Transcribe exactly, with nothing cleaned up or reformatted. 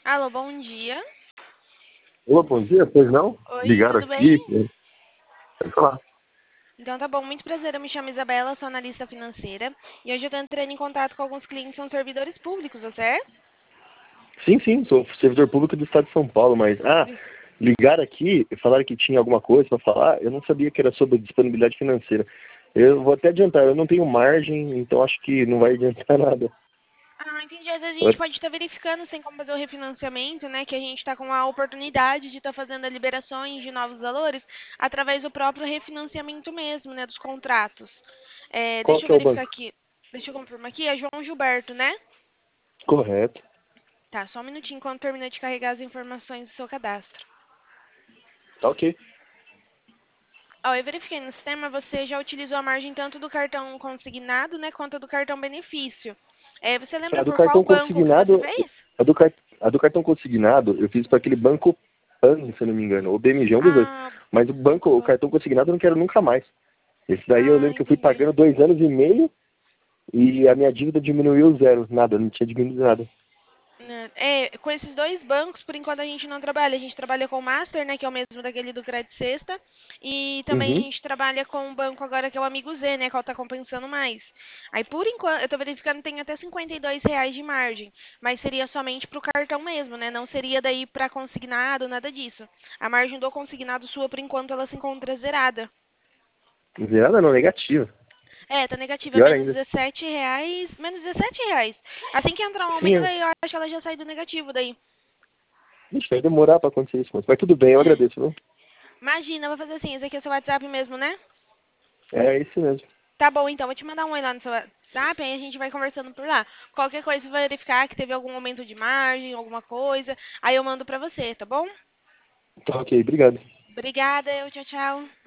Alô, bom dia. Olá, bom dia, pois não? Oi, Ligaram tudo bem? aqui. Pode falar. Então tá bom, muito prazer, eu me chamo Isabela, sou analista financeira e hoje eu tô entrando em contato com alguns clientes que são servidores públicos, você é? Sim, sim, sou servidor público do estado de São Paulo, mas, ah, ligaram aqui e falaram que tinha alguma coisa para falar, eu não sabia que era sobre disponibilidade financeira. Eu vou até adiantar, eu não tenho margem, então acho que não vai adiantar nada. Ah, entendi. Às vezes a gente pode estar verificando sem como fazer o refinanciamento, né? Que a gente está com a oportunidade de estar fazendo as liberações de novos valores através do próprio refinanciamento mesmo, né? Dos contratos. É, Qual deixa eu que é o verificar banco? aqui. Deixa eu confirmar aqui. É João Gilberto, né? Correto. Tá, só um minutinho enquanto termina de carregar as informações do seu cadastro. Tá ok. Ó, eu verifiquei no sistema, você já utilizou a margem tanto do cartão consignado, né, quanto do cartão benefício. É, você lembra A do por qual cartão banco que você consignado, fez? a do, car- a do cartão consignado, eu fiz para aquele banco PAN, se eu não me engano, ou B M G, um dos dois. Ah, Mas o banco, o cartão consignado eu não quero nunca mais. Esse daí eu ah, lembro que eu fui entendi. pagando dois anos e meio e a minha dívida diminuiu zero, nada, não tinha diminuído nada. Né, É, com esses dois bancos, por enquanto a gente não trabalha. A gente trabalha com o Master, né, que é o mesmo daquele do Credit Sexta, e também a Uhum. gente trabalha com um banco agora que é o Amigo Z, né, que é o tá compensando mais. Aí, por enquanto, eu tô verificando, tem até cinquenta e dois reais de margem, mas seria somente pro cartão mesmo, né, não seria daí pra consignado, nada disso. A margem do consignado sua, por enquanto, ela se encontra zerada. Zerada não, negativa. É, tá negativa, Pior menos ainda. dezessete reais, menos dezessete reais. Assim que entrar um Sim, aumento, é. aí eu acho que ela já sai do negativo daí. Ixi, vai demorar pra acontecer isso, mas mas tudo bem, eu É. agradeço, viu? Imagina, eu vou fazer assim, esse aqui é o seu WhatsApp mesmo, né? É isso mesmo. Tá bom, então, vou te mandar um oi lá no seu WhatsApp, aí a gente vai conversando por lá. Qualquer coisa, vai verificar que teve algum aumento de margem, alguma coisa, aí eu mando pra você, tá bom? Tá ok, obrigado. Obrigada, eu, tchau, tchau.